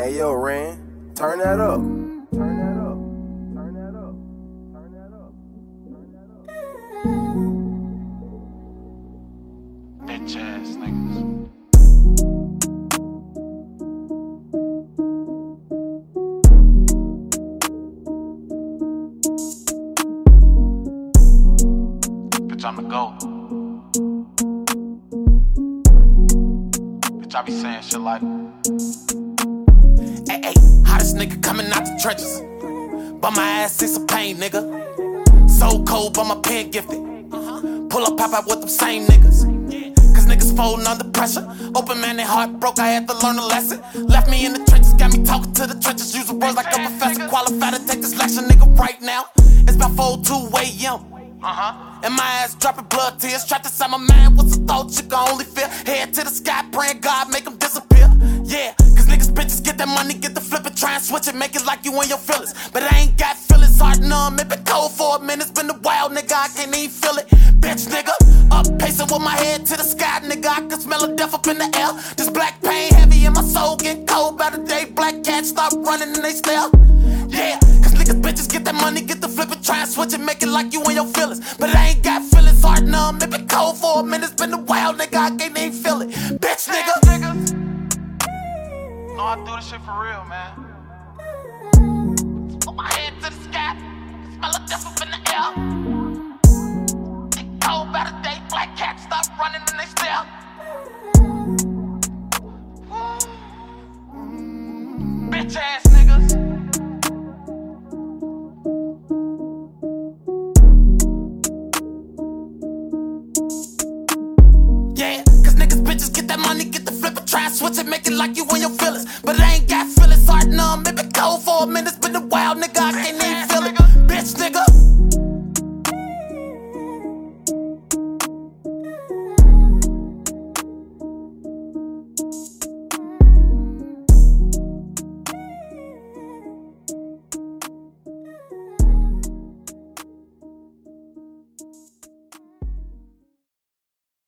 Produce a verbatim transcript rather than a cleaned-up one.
Hey yo, Ren, turn that up. Turn that up. Turn that up. Turn that up. Turn that up. Bitch ass niggas. Bitch, I'm the GOAT. Bitch, I be saying shit like, Ay, ay, hottest nigga coming out the trenches. But my ass is a pain, nigga. So cold, but my pen gifted. Pull up, pop out with them same niggas. Cause niggas folding under pressure. Open man, they heart broke, I had to learn a lesson. Left me in the trenches, got me talking to the trenches. Using words like a professor, qualified to take this lecture, nigga, right now. It's about four two a m Uh-huh. And my ass dropping blood tears. Trapped inside my mind, what's the thought you can only feel? Head to the sky, praying God make them disappear. Yeah, cause niggas bitches get that money, get the flip it, try and switch it, make it like you in your feelings. But I ain't got feelings, heart numb, it been cold for a minute, it's been a while, nigga, I can't even feel it. Bitch, nigga, up pacing with my head to the sky, nigga, I can smell a death up in the air. This black pain heavy in my soul, getting cold by the day, black cats start running and they stare. Yeah, cause niggas bitches get that money, get the flip it, try and switch it, make it like you in your feelings. But I ain't got feelings, heart numb, it been cold for a minute, it's been a while, nigga, I can't even feel it. Bitch, nigga, nigga. no, I do this shit for real, man. Put my head to the sky, smell a death up in the air. Get cold by the day, black cats start running and they stare. Bitch ass niggas. Yeah, cause niggas bitches get that money, get the flip it, try and switch it, make it like you in your feelings. But I ain't got feelings, heart numb, it been cold for a minute.